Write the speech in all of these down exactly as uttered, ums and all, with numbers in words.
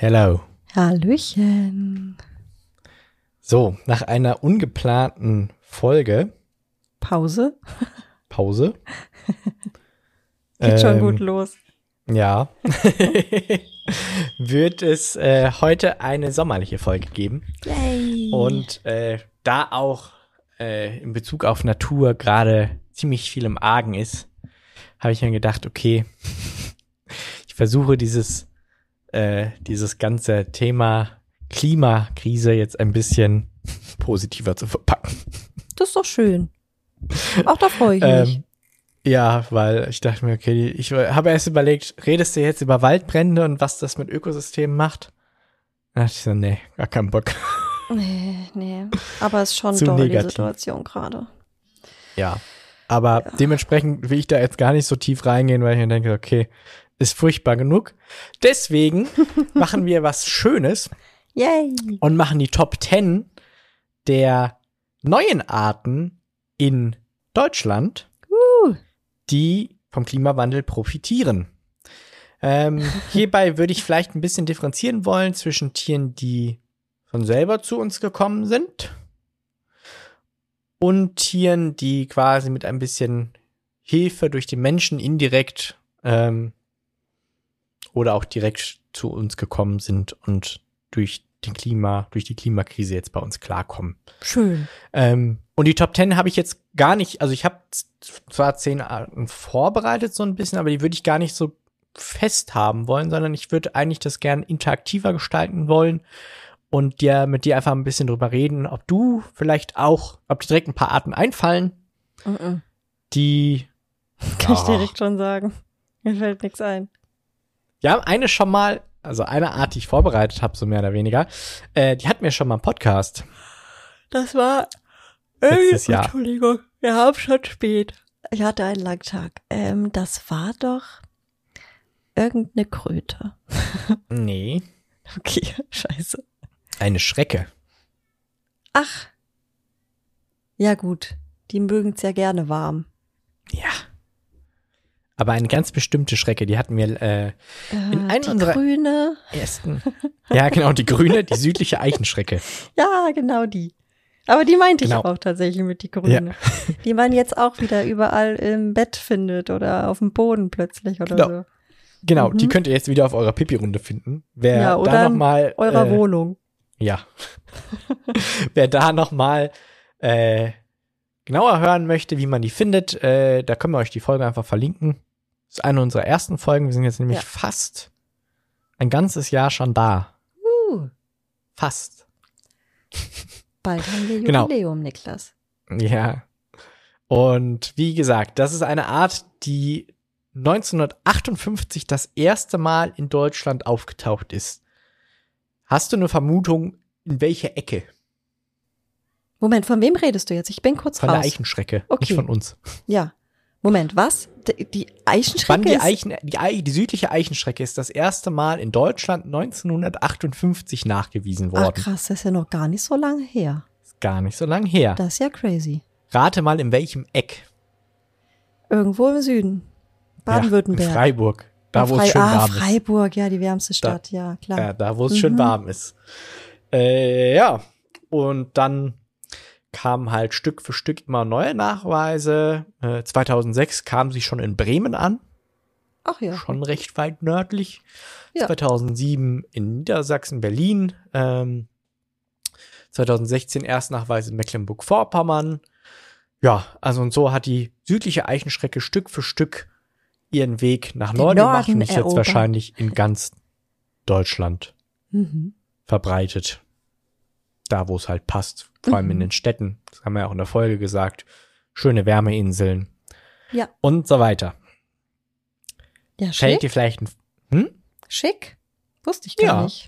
Hello. Hallöchen. So, nach einer ungeplanten Folge. Pause. Pause. Geht ähm, schon gut ähm, los. Ja. Wird es äh, heute eine sommerliche Folge geben. Yay. Und äh, da auch äh, in Bezug auf Natur gerade ziemlich viel im Argen ist, habe ich mir gedacht, okay, ich versuche dieses äh, dieses ganze Thema Klimakrise jetzt ein bisschen positiver zu verpacken. Das ist doch schön. Auch da freue ich mich. Ähm, ja, weil ich dachte mir, okay, ich habe erst überlegt, redest du jetzt über Waldbrände und was das mit Ökosystemen macht? Da dachte ich so, nee, gar keinen Bock. Nee, nee. Aber es ist schon Zu doll, negativ. die Situation gerade. Ja, aber Ja. dementsprechend will ich da jetzt gar nicht so tief reingehen, weil ich mir denke, okay, ist furchtbar genug. Deswegen machen wir was Schönes. Yay. Und machen die Top zehn der neuen Arten in Deutschland, Uh. die vom Klimawandel profitieren. Ähm, hierbei würde ich vielleicht ein bisschen differenzieren wollen zwischen Tieren, die von selber zu uns gekommen sind und Tieren, die quasi mit ein bisschen Hilfe durch die Menschen indirekt ähm, oder auch direkt zu uns gekommen sind und durch den Klima, durch die Klimakrise jetzt bei uns klarkommen. Schön. Ähm, und die Top zehn habe ich jetzt gar nicht, also ich habe zwar zehn Arten vorbereitet so ein bisschen, aber die würde ich gar nicht so fest haben wollen, sondern ich würde eigentlich das gern interaktiver gestalten wollen und dir mit dir einfach ein bisschen drüber reden, ob du vielleicht auch, ob dir direkt ein paar Arten einfallen, Mm-mm. die Kann ja, ich direkt schon sagen. Mir fällt nichts ein. Ja, eine schon mal, also eine Art, die ich vorbereitet habe, so mehr oder weniger, äh, die hatten wir schon mal im Podcast. Das war Letztes Jahr. Entschuldigung, wir haben schon spät. Ich hatte einen langen Tag. Ähm, das war doch irgendeine Kröte. Nee, Okay, scheiße. eine Schrecke. Ach. Ja gut, die mögen es ja gerne warm. Ja. Aber eine ganz bestimmte Schrecke, die hatten wir äh, in Äh, einer die unserer grüne. ersten. Ja, genau, die grüne, die südliche Eichenschrecke. Ja, genau die. Aber die meinte Genau. ich auch tatsächlich mit die grüne. Die man jetzt auch wieder überall im Bett findet oder auf dem Boden plötzlich oder Genau. so. Genau, Mhm. die könnt ihr jetzt wieder auf eurer Pipi-Runde finden. Wer Ja, da oder noch in mal eurer äh, Wohnung. Ja. Wer da noch mal äh, genauer hören möchte, wie man die findet, äh, da können wir euch die Folge einfach verlinken. Das ist eine unserer ersten Folgen. Wir sind jetzt nämlich Ja. fast ein ganzes Jahr schon da. Uh, Fast. bald haben wir Genau. Jubiläum, Niklas. Ja. Und wie gesagt, das ist eine Art, die neunzehnhundertachtundfünfzig das erste Mal in Deutschland aufgetaucht ist. Hast du eine Vermutung, in welche Ecke? Moment, von wem redest du jetzt? Ich bin kurz Von raus. der Eichenschrecke, Okay. nicht von uns. Ja. Moment, was? Die, die Eichenschrecke Wann die, ist... Eichen, die, Ei- die südliche Eichenschrecke ist das erste Mal in Deutschland neunzehnhundertachtundfünfzig nachgewiesen Ach worden. krass, das ist ja noch gar nicht so lange her. Ist gar nicht so lang her. Das ist ja crazy. Rate mal, in welchem Eck? Irgendwo im Süden. Baden-Württemberg. Ja, in Freiburg. Da, wo es Frei- schön ah, warm Freiburg, ja, die wärmste Stadt, ja, klar. ist. Ja, da, wo es Mhm. schön warm ist. Äh, ja, und dann kamen halt Stück für Stück immer neue Nachweise. Äh, zweitausendsechs kamen sie schon in Bremen an. Ach ja. Schon recht weit nördlich. Ja. zweitausendsieben in Niedersachsen, Berlin. Ähm, zweitausendsechzehn Erstnachweise in Mecklenburg-Vorpommern. Ja, also und so hat die südliche Eichenschrecke Stück für Stück ihren Weg nach Den Norden gemacht Norden und ist jetzt erobern. wahrscheinlich in ganz Deutschland Mhm. verbreitet. Da, wo es halt passt. Vor allem in Mhm. den Städten. Das haben wir ja auch in der Folge gesagt. Schöne Wärmeinseln. Ja. Und so weiter. Ja, Fällt schick. dir vielleicht ein, hm? Schick. Wusste ich gar Ja. nicht.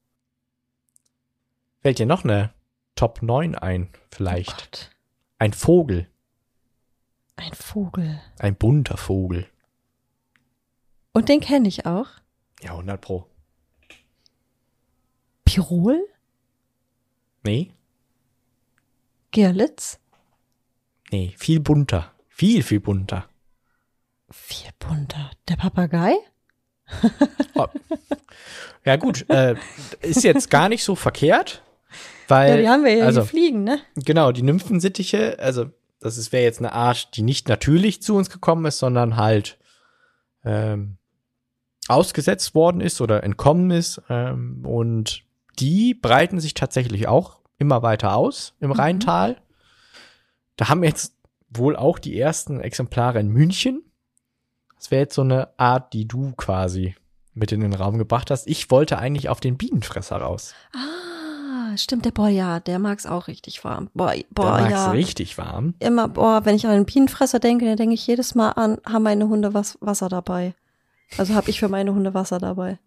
Fällt dir noch eine Top neun ein, vielleicht? Oh Gott. Ein Vogel. Ein Vogel. Ein bunter Vogel. Und den kenne ich auch. Ja, hundert Pro. Pirol? Nee? Girlitz? Nee, viel bunter. Viel, viel bunter. Viel bunter. Der Papagei? Oh. Ja gut, äh, ist jetzt gar nicht so verkehrt, weil Ja, die haben wir ja, also, die fliegen, ne? genau, die Nymphensittiche, also das wäre jetzt eine Art, die nicht natürlich zu uns gekommen ist, sondern halt ähm, ausgesetzt worden ist oder entkommen ist. Ähm, und die breiten sich tatsächlich auch immer weiter aus im Mhm. Rheintal. Da haben wir jetzt wohl auch die ersten Exemplare in München. Das wäre jetzt so eine Art, die du quasi mit in den Raum gebracht hast. Ich wollte eigentlich auf den Bienenfresser raus. Ah, stimmt, der Boah, ja, der mag's auch richtig warm. Boah, boah, Der mag's ja. richtig warm. Immer, boah, wenn ich an einen Bienenfresser denke, dann denke ich jedes Mal an, haben meine Hunde was, Wasser dabei. Also habe ich für meine Hunde Wasser dabei.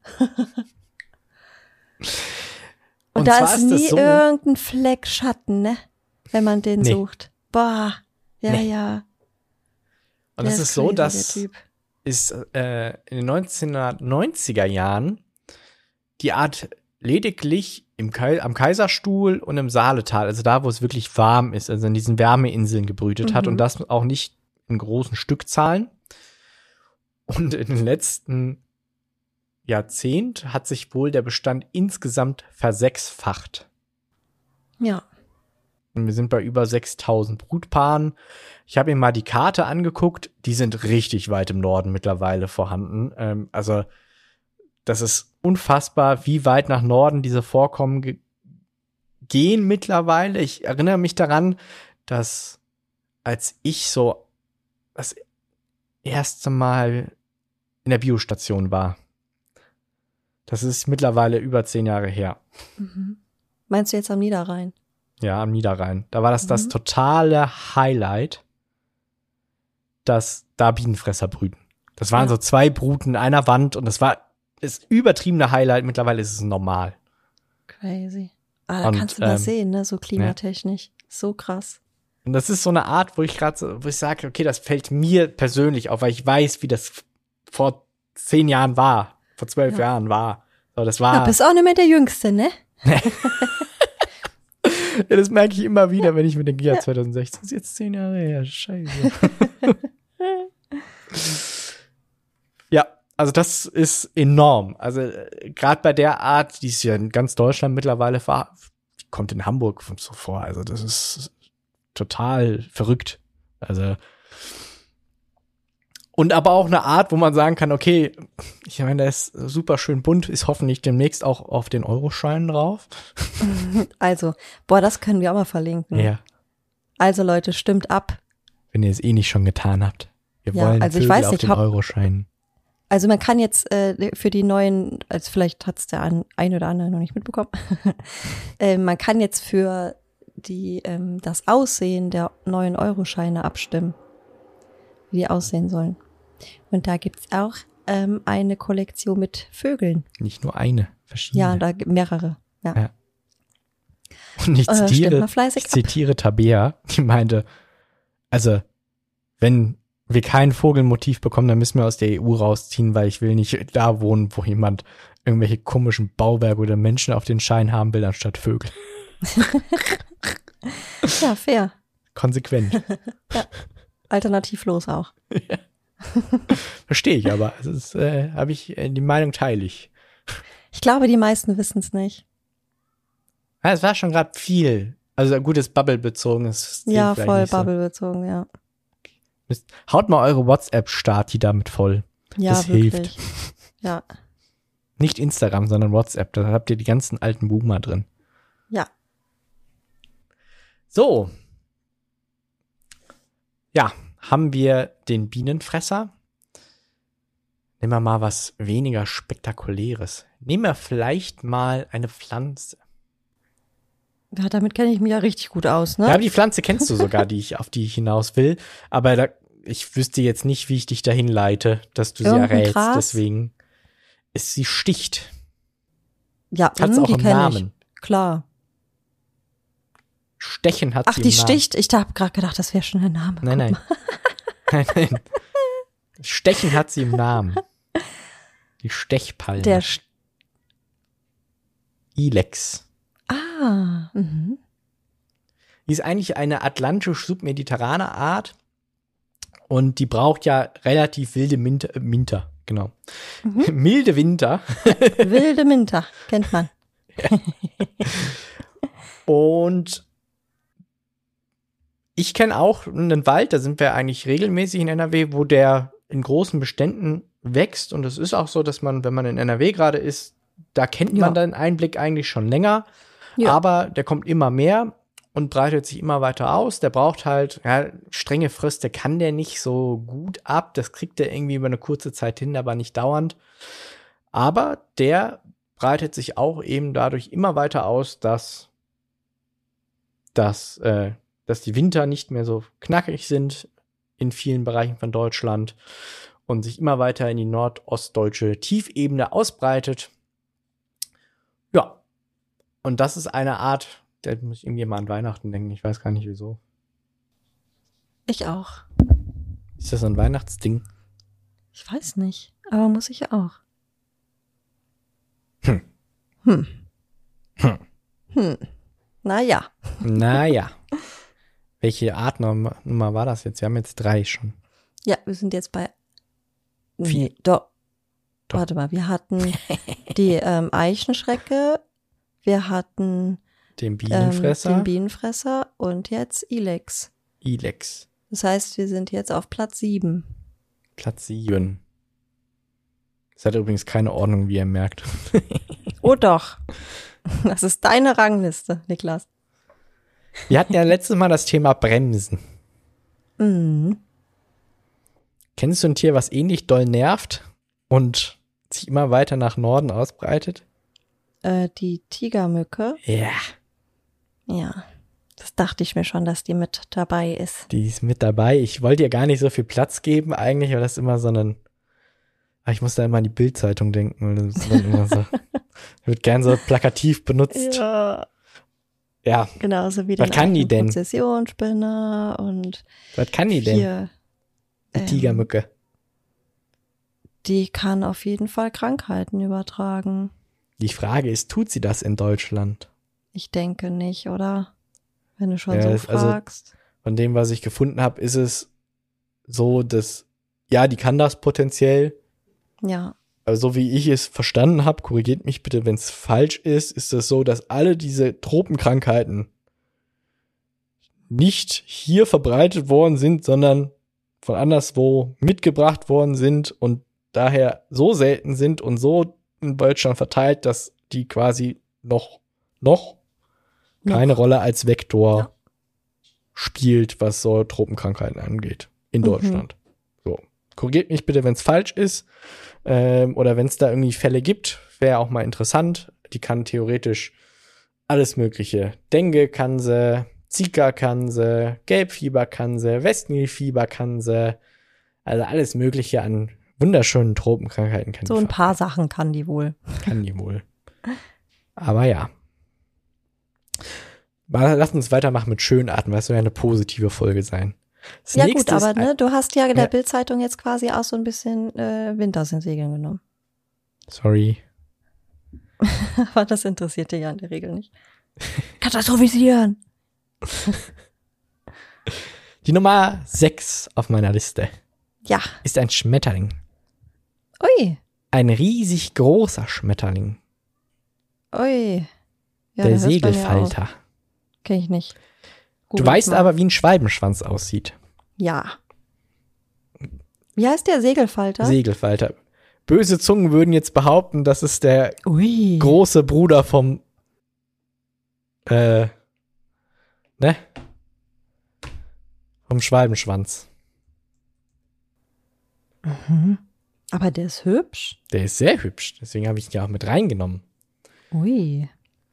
Und, Und da zwar ist ist das nie so- irgendein Fleck Schatten, ne? Wenn man den Nee. sucht. Boah, ja, Nee. ja. Und Der es ist so, crazy, dass der Typ. ist äh, in den neunzehnhundertneunziger Jahren die Art lediglich im Kai am Kaiserstuhl und im Saaletal, also da, wo es wirklich warm ist, also in diesen Wärmeinseln gebrütet hat Mhm. und das auch nicht in großen Stückzahlen. Und in den letzten Jahrzehnt hat sich wohl der Bestand insgesamt versechsfacht. Ja. Und wir sind bei über sechstausend Brutpaaren. Ich habe mir mal die Karte angeguckt. Die sind richtig weit im Norden mittlerweile vorhanden. Ähm, also das ist unfassbar, wie weit nach Norden diese Vorkommen ge- gehen mittlerweile. Ich erinnere mich daran, dass als ich so das erste Mal in der Biostation war, das ist mittlerweile über zehn Jahre her. Mhm. Meinst du jetzt am Niederrhein? Ja, am Niederrhein. Da war das das Mhm. totale Highlight, dass da Bienenfresser brüten. Das waren Ja. so zwei Bruten in einer Wand und das war das übertriebene Highlight. Mittlerweile ist es normal. Crazy. Ah, da Und, kannst du mal ähm, sehen, ne, so klimatechnisch. So krass. Und das ist so eine Art, wo ich gerade so, wo ich sage, okay, das fällt mir persönlich auf, weil ich weiß, wie das vor zehn Jahren war, vor zwölf Ja. Jahren war. So, das Ja, war, bist auch nicht mehr der Jüngste, ne? ja, das merke ich immer wieder, wenn ich mir denke, ja, zwanzig sechzehn ist jetzt zehn Jahre her, scheiße. Ja, also das ist enorm. Also gerade bei der Art, die ist ja in ganz Deutschland mittlerweile ver kommt in Hamburg so vor. Also das ist total verrückt. Also und aber auch eine Art, wo man sagen kann, okay, ich meine, der ist super schön bunt, ist hoffentlich demnächst auch auf den Euroscheinen drauf. Also, boah, das können wir auch mal verlinken. Ja, Also Leute, stimmt ab. wenn ihr es eh nicht schon getan habt. Wir Ja, wollen also ich Vögel weiß auf nicht, den ob- Euroscheinen. Also man kann jetzt äh, für die neuen, also vielleicht hat es der ein, ein oder andere noch nicht mitbekommen, äh, man kann jetzt für die ähm, das Aussehen der neuen Euroscheine abstimmen, wie die aussehen sollen. Und da gibt's auch ähm, eine Kollektion mit Vögeln. Nicht nur eine, verschiedene. Ja, da gibt mehrere. Ja. Ja. Und ich Äh, stimmt zitiere, mal fleißig ich ab. zitiere Tabea, die meinte, also, wenn wir kein Vogelmotiv bekommen, dann müssen wir aus der E U rausziehen, weil ich will nicht da wohnen, wo jemand irgendwelche komischen Bauwerke oder Menschen auf den Schein haben will, anstatt Vögel. Ja, fair. Konsequent. Alternativlos auch. Verstehe ich aber. Das ist, äh, habe ich, äh, die Meinung teile ich. Ich glaube, die meisten wissen es nicht. Ja, es war schon gerade viel. Also gutes Bubble-bezogenes. zählt Ja, vielleicht voll nicht so. Bubble bezogen, ja. Müsst- Haut mal eure WhatsApp-Stati damit voll. Ja, Das wirklich. hilft. Ja, Nicht Instagram, sondern WhatsApp. Da habt ihr die ganzen alten Boomer drin. ja. So. Ja, haben wir den Bienenfresser. Nehmen wir mal was weniger Spektakuläres. Nehmen wir vielleicht mal eine Pflanze. Ja, damit kenne ich mich ja richtig gut aus, ne? Ja, aber die Pflanze kennst du sogar, die ich, auf die ich hinaus will. Aber da, ich wüsste jetzt nicht, wie ich dich dahin leite, dass du sie Irgendein errätst. Gras? Deswegen ist sie sticht. Ja, Hat sie mh, auch die im kenn Namen. Ich. Klar. Stechen hat Ach, sie die im Namen. sticht. Ich habe gerade gedacht, das wäre schon ein Name. Nein, nein. nein, nein. Stechen hat sie im Namen. Die Stechpalme. Der St Ilex. Ah, mhm. Die ist eigentlich eine atlantisch-submediterrane Art und die braucht ja relativ wilde Minter, äh, Minter genau. Mhm. Milde Winter. Wilde Winter, kennt man. Ja. Und ich kenne auch einen Wald, da sind wir eigentlich regelmäßig in N R W, wo der in großen Beständen wächst. Und es ist auch so, dass man, wenn man in N R W gerade ist, da kennt man ja. den Einblick eigentlich schon länger. Ja. Aber der kommt immer mehr und breitet sich immer weiter aus. Der braucht halt, ja, strenge Fröste kann der nicht so gut ab. Das kriegt er irgendwie über eine kurze Zeit hin, aber nicht dauernd. Aber der breitet sich auch eben dadurch immer weiter aus, dass, dass, äh, dass die Winter nicht mehr so knackig sind in vielen Bereichen von Deutschland und sich immer weiter in die nordostdeutsche Tiefebene ausbreitet. Ja, und das ist eine Art, da muss ich irgendwie mal an Weihnachten denken, ich weiß gar nicht wieso. Ich auch. Ist das so ein Weihnachtsding? Ich weiß nicht, aber muss ich auch. Hm. Hm. Hm. Hm. Naja. Naja. Welche Artnummer war das jetzt? Wir haben jetzt drei schon. Ja, wir sind jetzt bei Vier. Nee, doch. Doch. Warte mal, wir hatten die ähm, Eichenschrecke, wir hatten den Bienenfresser. Ähm, den Bienenfresser und jetzt Ilex. Ilex. Das heißt, wir sind jetzt auf Platz sieben. Platz sieben. Das hat übrigens keine Ordnung, wie ihr merkt. Oh doch. Das ist deine Rangliste, Niklas. Wir hatten ja letztes Mal das Thema Bremsen. Mhm. Kennst du ein Tier, was ähnlich doll nervt und sich immer weiter nach Norden ausbreitet? Äh, die Tigermücke. Ja. Ja. Das dachte ich mir schon, dass die mit dabei ist. Die ist mit dabei. Ich wollte ihr gar nicht so viel Platz geben eigentlich, weil das immer so ein... Ich muss da immer an die Bild-Zeitung denken, weil das ist dann immer so... wird gern so plakativ benutzt. Ja. Ja. Genauso wie was den kann die denn? Prozessionsspinner und was kann die denn? Vier, die Tigermücke. Ähm, die kann auf jeden Fall Krankheiten übertragen. Die Frage ist, tut sie das in Deutschland? Ich denke nicht, oder? Wenn du schon ja, so fragst. Also von dem, was ich gefunden habe, ist es so, dass, ja, die kann das potenziell. Ja. Aber so wie ich es verstanden habe, korrigiert mich bitte, wenn es falsch ist, ist es so, dass alle diese Tropenkrankheiten nicht hier verbreitet worden sind, sondern von anderswo mitgebracht worden sind und daher so selten sind und so in Deutschland verteilt, dass die quasi noch, noch, noch. keine Rolle als Vektor ja. spielt, was so Tropenkrankheiten angeht in Deutschland. Mhm. So. Korrigiert mich bitte, wenn es falsch ist. Ähm, oder wenn es da irgendwie Fälle gibt, wäre auch mal interessant. Die kann theoretisch alles Mögliche. Dengue kann sie, Zika kann sie, Gelbfieber kann sie, Westnilfieber kann sie. Also alles Mögliche an wunderschönen Tropenkrankheiten kann so die ein paar Sachen kann die wohl. Kann die wohl. Aber ja. Mal, lass uns weitermachen mit schönen Arten, weil es soll ja eine positive Folge sein. Das ja gut, aber ne, ein, du hast ja der ja. Bild-Zeitung jetzt quasi auch so ein bisschen äh, Wind aus den Segeln genommen. Sorry. Aber das interessiert dich ja in der Regel nicht. Katastrophisieren! Die Nummer sechs auf meiner Liste ja. ist ein Schmetterling. Ui. Ein riesig großer Schmetterling. Ui. Ja, der Segelfalter. Kenn ich nicht. Gut, du weißt mal. Aber, wie ein Schwalbenschwanz aussieht. Ja. Wie heißt der Segelfalter? Segelfalter. Böse Zungen würden jetzt behaupten, das ist der Ui. große Bruder vom äh, ne? Vom Schwalbenschwanz. Mhm. Aber der ist hübsch. Der ist sehr hübsch, deswegen habe ich ihn ja auch mit reingenommen. Ui.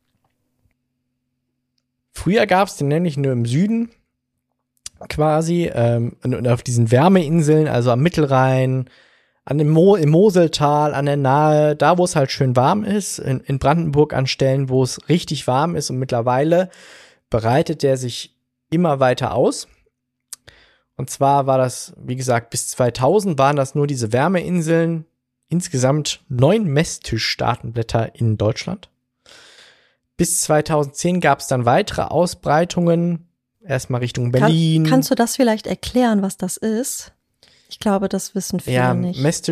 Früher gab es den nämlich nur im Süden quasi, ähm, und auf diesen Wärmeinseln, also am Mittelrhein, an dem Mo- im Moseltal, an der Nahe, da wo es halt schön warm ist, in, in Brandenburg an Stellen, wo es richtig warm ist und mittlerweile breitet der sich immer weiter aus. Und zwar war das, wie gesagt, bis zweitausend waren das nur diese Wärmeinseln, insgesamt neun Messtischstaatenblätter in Deutschland. Bis zweitausendzehn gab es dann weitere Ausbreitungen, erstmal Richtung Berlin. Kann, kannst du das vielleicht erklären, was das ist? Ich glaube, das wissen viele ja, nicht. Messtisch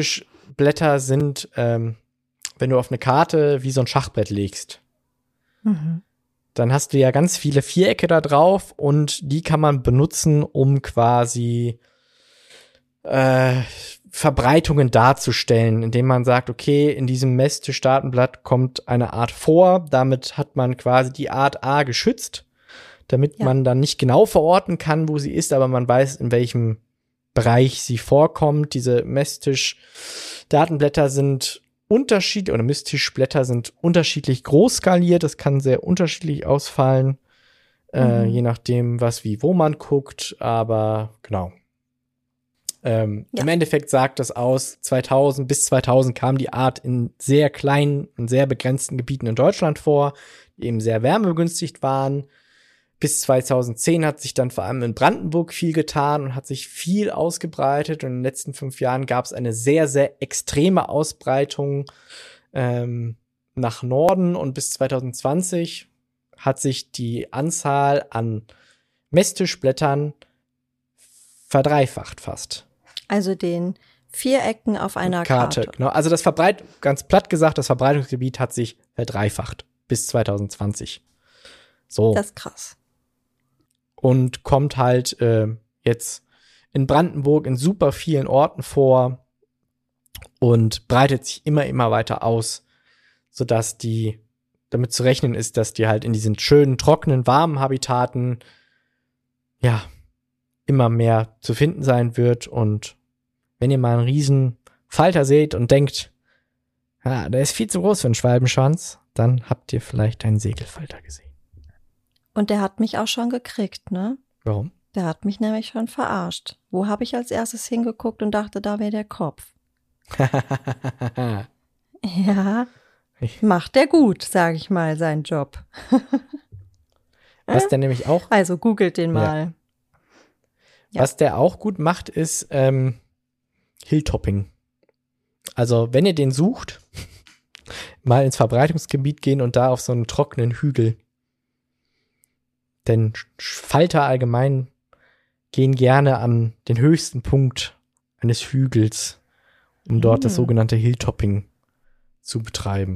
Blätter sind, ähm, wenn du auf eine Karte wie so ein Schachbrett legst, Mhm. dann hast du ja ganz viele Vierecke da drauf und die kann man benutzen, um quasi äh, Verbreitungen darzustellen, indem man sagt, okay, in diesem Messtisch-Datenblatt kommt eine Art vor, damit hat man quasi die Art A geschützt, damit Ja. man dann nicht genau verorten kann, wo sie ist, aber man weiß, in welchem Bereich sie vorkommt. Diese Messtisch-Datenblätter sind unterschiedlich, oder Messtischblätter sind unterschiedlich groß skaliert, das kann sehr unterschiedlich ausfallen, äh, Mhm. je nachdem, was wie wo man guckt, aber genau. Ähm, Ja. Im Endeffekt sagt das aus, zweitausend bis zweitausend kam die Art in sehr kleinen und sehr begrenzten Gebieten in Deutschland vor, die eben sehr wärmebegünstigt waren. Bis zweitausendzehn hat sich dann vor allem in Brandenburg viel getan und hat sich viel ausgebreitet. Und in den letzten fünf Jahren gab es eine sehr, sehr extreme Ausbreitung ähm, nach Norden. Und bis zwanzig zwanzig hat sich die Anzahl an Messtischblättern verdreifacht fast. Also den Vierecken auf einer Karte. Genau. Also das Verbreit, ganz platt gesagt, das Verbreitungsgebiet hat sich verdreifacht bis zwanzig zwanzig. So. Das ist krass. Und kommt halt äh, jetzt in Brandenburg in super vielen Orten vor und breitet sich immer, immer weiter aus, sodass die, damit zu rechnen ist, dass die halt in diesen schönen, trockenen, warmen Habitaten, ja, immer mehr zu finden sein wird. Und wenn ihr mal einen riesen Falter seht und denkt, ja, der ist viel zu groß für einen Schwalbenschwanz, dann habt ihr vielleicht einen Segelfalter gesehen. Und der hat mich auch schon gekriegt, ne? Warum? Der hat mich nämlich schon verarscht. Wo habe ich als erstes hingeguckt und dachte, da wäre der Kopf. Ja, macht der gut, sage ich mal, seinen Job. Was der nämlich auch, Also googelt den mal. Ja. was der auch gut macht, ist ähm, Hilltopping. Also wenn ihr den sucht, mal ins Verbreitungsgebiet gehen und da auf so einen trockenen Hügel. Denn Falter allgemein gehen gerne an den höchsten Punkt eines Hügels, um dort Hm. das sogenannte Hilltopping zu betreiben.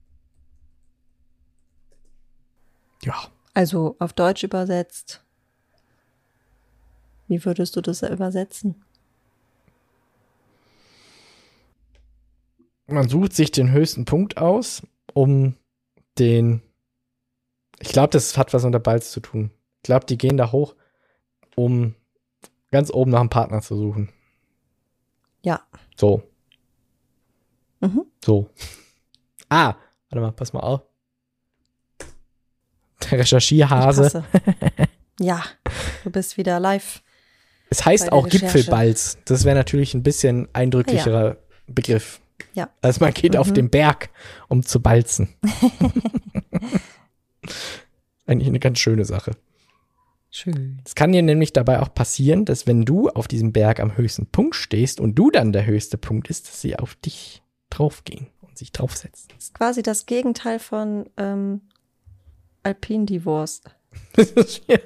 Ja. Also auf Deutsch übersetzt. Wie würdest du das übersetzen? Man sucht sich den höchsten Punkt aus, um den, ich glaube, das hat was mit der Balz zu tun. Ich glaube, die gehen da hoch, um ganz oben nach einem Partner zu suchen. Ja. So. Mhm. So. Ah, warte mal, pass mal auf. Der Recherchierhase. Ich passe. Ja, du bist wieder live. Es heißt bei der auch Recherche. Gipfelbalz. Das wäre natürlich ein bisschen eindrücklicherer Begriff. Ja. Also man geht Mhm. auf den Berg, um zu balzen. Eigentlich eine ganz schöne Sache. Schön. Es kann dir nämlich dabei auch passieren, dass wenn du auf diesem Berg am höchsten Punkt stehst und du dann der höchste Punkt ist, dass sie auf dich draufgehen und sich draufsetzen. Das ist quasi das Gegenteil von ähm, Alpin-Divorce. ja.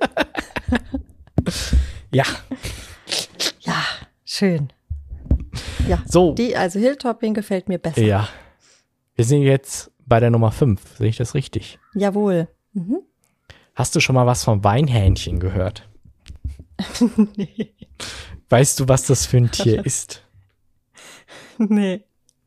ja, Ja, schön. Ja, so. die, also Hilltopping gefällt mir besser. Ja. Wir sind jetzt bei der Nummer fünf. Sehe ich das richtig? Jawohl. Mhm. Hast du schon mal was vom Weinhähnchen gehört? Nee. Weißt du, was das für ein Tier ist? Nee.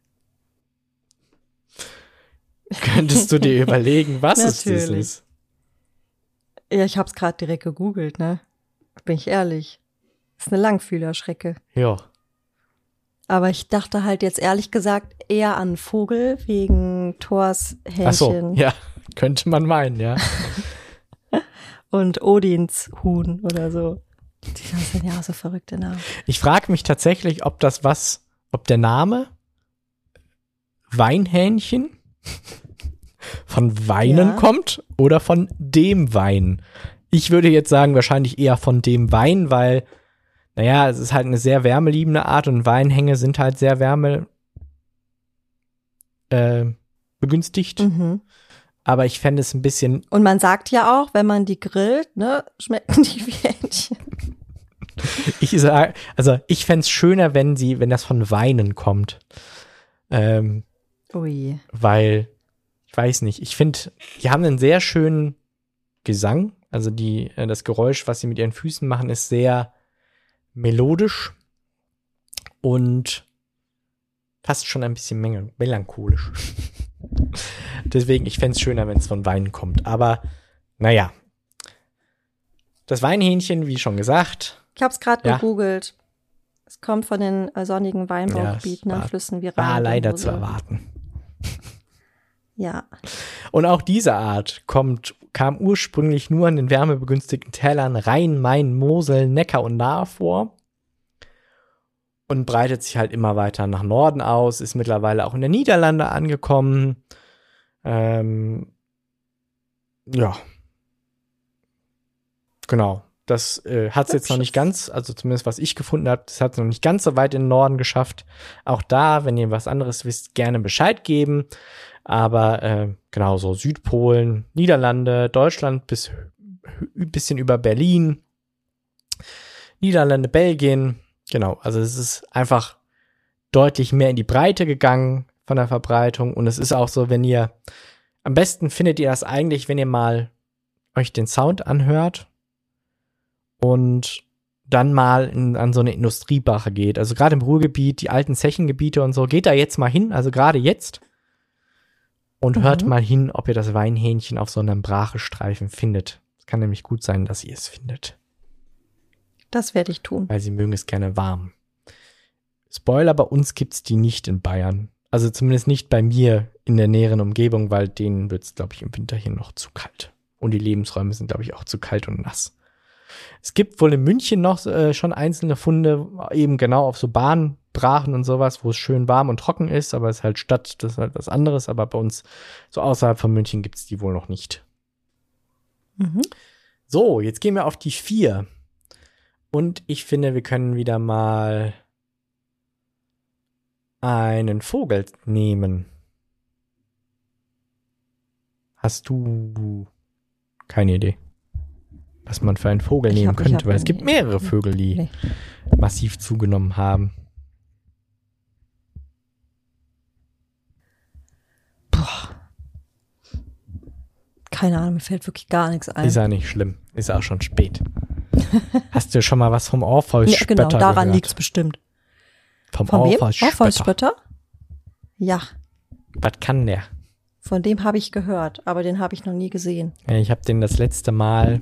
Könntest du dir überlegen, was es das Natürlich. ist? Ja, ich hab's gerade direkt gegoogelt, ne? Bin ich ehrlich. Das ist eine Langfühlerschrecke. Ja. Aber ich dachte halt jetzt ehrlich gesagt eher an Vogel wegen Thors Ach so, Hähnchen ja. Könnte man meinen, ja. und Odins Huhn oder so. Die sind ja auch so verrückte Namen. Ich frage mich tatsächlich, ob das was, ob der Name Weinhähnchen von Weinen Ja. kommt oder von dem Wein. Ich würde jetzt sagen, wahrscheinlich eher von dem Wein, weil, naja, es ist halt eine sehr wärmeliebende Art und Weinhänge sind halt sehr wärme äh, begünstigt. Mhm. Aber ich fände es ein bisschen, Und man sagt ja auch, wenn man die grillt, ne, schmecken die wie Hähnchen. ich sage, also ich fände es schöner, wenn sie, wenn das von Weinen kommt. Ähm, Ui. weil, ich weiß nicht, ich finde, die haben einen sehr schönen Gesang. Also die, äh, das Geräusch, was sie mit ihren Füßen machen, ist sehr melodisch und fast schon ein bisschen mel- melancholisch. Deswegen, ich fände es schöner, wenn es von Wein kommt. Aber, naja. Das Weinhähnchen, wie schon gesagt. Ich habe es gerade Ja. gegoogelt. Es kommt von den äh, sonnigen Weinbaugebieten Ja, es an war- Flüssen wie Rhein War und leider Mosel. zu erwarten. Ja. Und auch diese Art kommt, kam ursprünglich nur in den wärmebegünstigten Tälern Rhein, Main, Mosel, Neckar und Nahe vor und breitet sich halt immer weiter nach Norden aus, ist mittlerweile auch in den Niederlande angekommen. Ähm, ja. Genau. Das äh, hat es jetzt noch nicht ganz, also zumindest was ich gefunden habe, das hat es noch nicht ganz so weit in den Norden geschafft. Auch da, wenn ihr was anderes wisst, gerne Bescheid geben. Aber äh, genau so Südpolen, Niederlande, Deutschland bis ein bisschen über Berlin, Niederlande, Belgien. Genau, also es ist einfach deutlich mehr in die Breite gegangen von der Verbreitung. Und es ist auch so, wenn ihr, am besten findet ihr das eigentlich, wenn ihr mal euch den Sound anhört und dann mal in, an so eine Industriebrache geht. Also gerade im Ruhrgebiet, die alten Zechengebiete und so, geht da jetzt mal hin, also gerade jetzt. Und Mhm. hört mal hin, ob ihr das Weinhähnchen auf so einem Brachestreifen findet. Es kann nämlich gut sein, dass ihr es findet. Das werde ich tun. Weil sie mögen es gerne warm. Spoiler, bei uns gibt's die nicht in Bayern. Also zumindest nicht bei mir in der näheren Umgebung, weil denen wird's, glaube ich, im Winter hier noch zu kalt. Und die Lebensräume sind, glaube ich, auch zu kalt und nass. Es gibt wohl in München noch äh, schon einzelne Funde, eben genau auf so Bahnbrachen und sowas, wo es schön warm und trocken ist, aber es ist halt Stadt, das ist halt was anderes. Aber bei uns, so außerhalb von München, gibt's die wohl noch nicht. Mhm. So, jetzt gehen wir auf die vier. Und ich finde, wir können wieder mal einen Vogel nehmen. Hast du keine Idee, was man für einen Vogel Ich nehmen hab- ich könnte? hab Weil es eine gibt Idee. mehrere Vögel, die Nee. massiv zugenommen haben. Keine Ahnung, mir fällt wirklich gar nichts ein. Ist ja nicht schlimm. Ist auch schon spät. Hast du schon mal was vom Ja, Orpheus-Spötter genau, daran gehört? liegt's bestimmt. Vom Von wem? Orpheus-Spötter. Orpheus-Spötter? Ja, Was kann der? von dem habe ich gehört, aber den habe ich noch nie gesehen. Ja, ich habe den das letzte Mal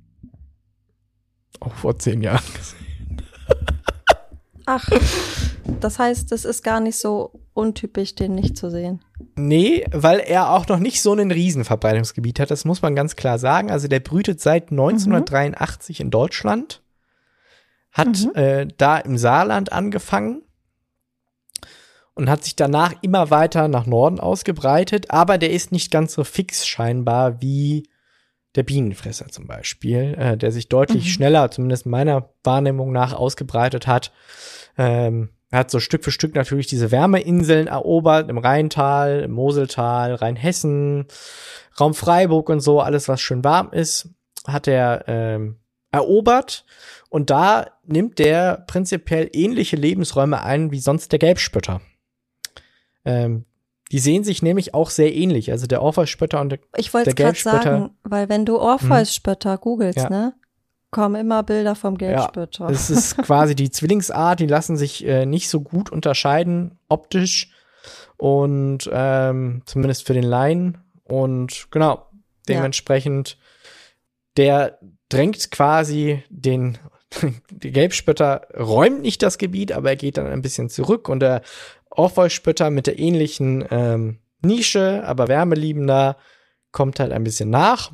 auch vor zehn Jahren gesehen. Ach, das heißt, es ist gar nicht so untypisch, den nicht zu sehen. Nee, weil er auch noch nicht so ein Riesenverbreitungsgebiet hat, das muss man ganz klar sagen. Also der brütet seit neunzehnhundertdreiundachtzig in Deutschland, hat Mhm. äh, da im Saarland angefangen und hat sich danach immer weiter nach Norden ausgebreitet, aber der ist nicht ganz so fix scheinbar wie der Bienenfresser zum Beispiel, äh, der sich deutlich Mhm. schneller, zumindest meiner Wahrnehmung nach, ausgebreitet hat. Ähm, er hat so Stück für Stück natürlich diese Wärmeinseln erobert, im Rheintal, im Moseltal, Rheinhessen, Raum Freiburg und so, alles was schön warm ist, hat er ähm, erobert. Und da nimmt der prinzipiell ähnliche Lebensräume ein wie sonst der Gelbspötter. Ähm, die sehen sich nämlich auch sehr ähnlich. Also der Orpheus-Spötter und der, Ich wollte der es gerade Gelbspötter. sagen, weil wenn du Orpheus-Spötter googelst, Ja. ne, kommen immer Bilder vom Gelbspötter. Es ist quasi die Zwillingsart, die lassen sich äh, nicht so gut unterscheiden optisch und ähm, zumindest für den Laien. Und genau, dementsprechend, der drängt quasi den, die Gelbspötter räumt nicht das Gebiet, aber er geht dann ein bisschen zurück und der Orpheus-Spötter mit der ähnlichen ähm, Nische, aber wärmeliebender, kommt halt ein bisschen nach.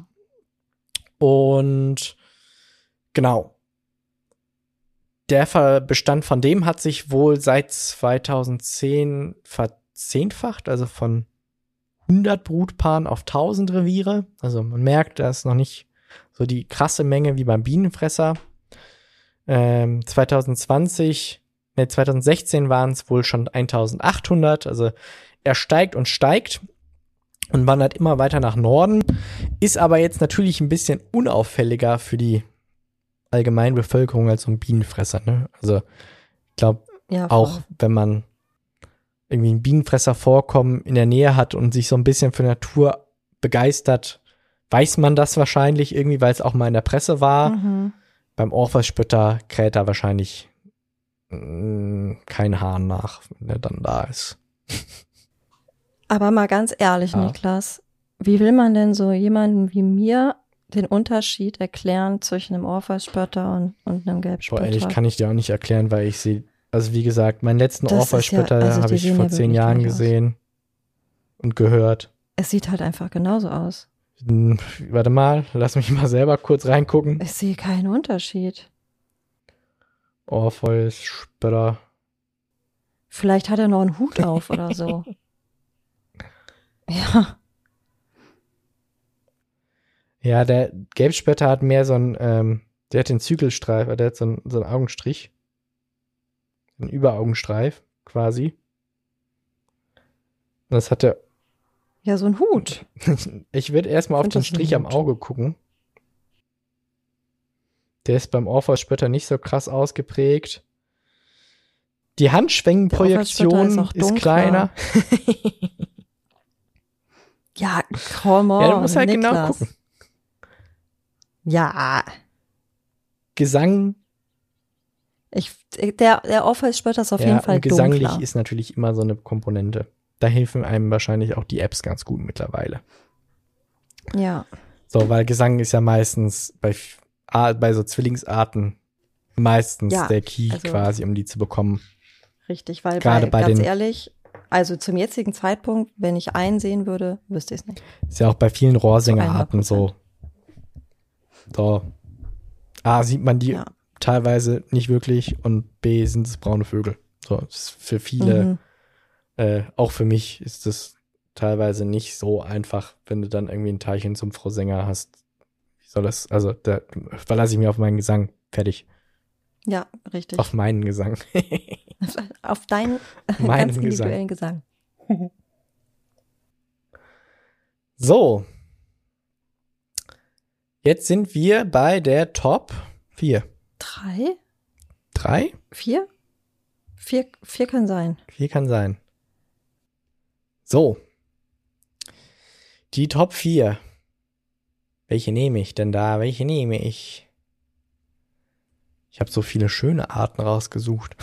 Und genau. Der Ver- Bestand von dem hat sich wohl seit zweitausendzehn verzehnfacht, also von hundert Brutpaaren auf tausend Reviere. Also man merkt, da ist noch nicht so die krasse Menge wie beim Bienenfresser. Ähm, zweitausendzwanzig, ne, zweitausendsechzehn waren es wohl schon eintausendachthundert. Also er steigt und steigt und wandert immer weiter nach Norden, ist aber jetzt natürlich ein bisschen unauffälliger für die allgemeine Bevölkerung als so ein Bienenfresser, ne? Also ich glaube Ja, voll. auch, wenn man irgendwie ein Bienenfresservorkommen in der Nähe hat und sich so ein bisschen für Natur begeistert, weiß man das wahrscheinlich irgendwie, weil es auch mal in der Presse war. Mhm. Beim Orpheusspötter kräht da wahrscheinlich mh, kein Hahn nach, wenn er dann da ist. Aber mal ganz ehrlich, Ja. Niklas, wie will man denn so jemandem wie mir den Unterschied erklären zwischen einem Orpheusspötter und, und einem Boah, Gelbspötter? ehrlich, kann ich dir auch nicht erklären, weil ich sie, also wie gesagt, meinen letzten Das ist Orpheusspötter ja- also habe die ich sehen vor ja zehn wirklich Jahren gleich aus. gesehen und gehört. Es sieht halt einfach genauso aus. Hm, warte mal, lass mich mal selber kurz reingucken. Ich sehe keinen Unterschied. Orpheusspötter. Vielleicht hat er noch einen Hut auf oder so. Ja. Ja, der Gelbspötter hat mehr so einen, ähm, der hat den Zügelstreif, der hat so einen, so einen Augenstrich. Einen Überaugenstreif, quasi. Und das hat der, Ja, so ein Hut. ich würde erstmal auf Find den das ein Strich am Hut. Auge gucken. Der ist beim Orpheusspötter nicht so krass ausgeprägt. Die Handschwenkenprojektion Der Orpheusspötter ist auch ist, dunkler. kleiner. Ja, come on, Ja, du musst halt genau Niklas. gucken. Ja, Gesang, ich, der, der Orpheusspötter ist auf ja, jeden Fall und gesanglich dunkler. ist natürlich immer so eine Komponente. Da helfen einem wahrscheinlich auch die Apps ganz gut mittlerweile. Ja, So, weil Gesang ist ja meistens bei, f- A- bei so Zwillingsarten meistens Ja, der Key also- quasi, um die zu bekommen. richtig, weil Gerade bei, bei ganz den- ehrlich, also zum jetzigen Zeitpunkt, wenn ich einen sehen würde, wüsste ich es nicht. Ist ja auch bei vielen Rohrsängerarten Zu so. So. A, sieht man die Ja. teilweise nicht wirklich und B, sind es braune Vögel. So, das ist für viele, Mhm. äh, auch für mich ist es teilweise nicht so einfach, wenn du dann irgendwie ein Teilchen zum Frohsänger hast. Wie soll das, also da verlasse ich mich auf meinen Gesang. Fertig. Ja, richtig. Auf meinen Gesang. Auf deinen Meinen ganz individuellen Gesang. So. Jetzt sind wir bei der Top vier. Drei? Drei? Vier? Vier, vier kann sein. Vier kann sein. So. Die Top vier. Welche nehme ich denn da? Welche nehme ich? Ich habe so viele schöne Arten rausgesucht.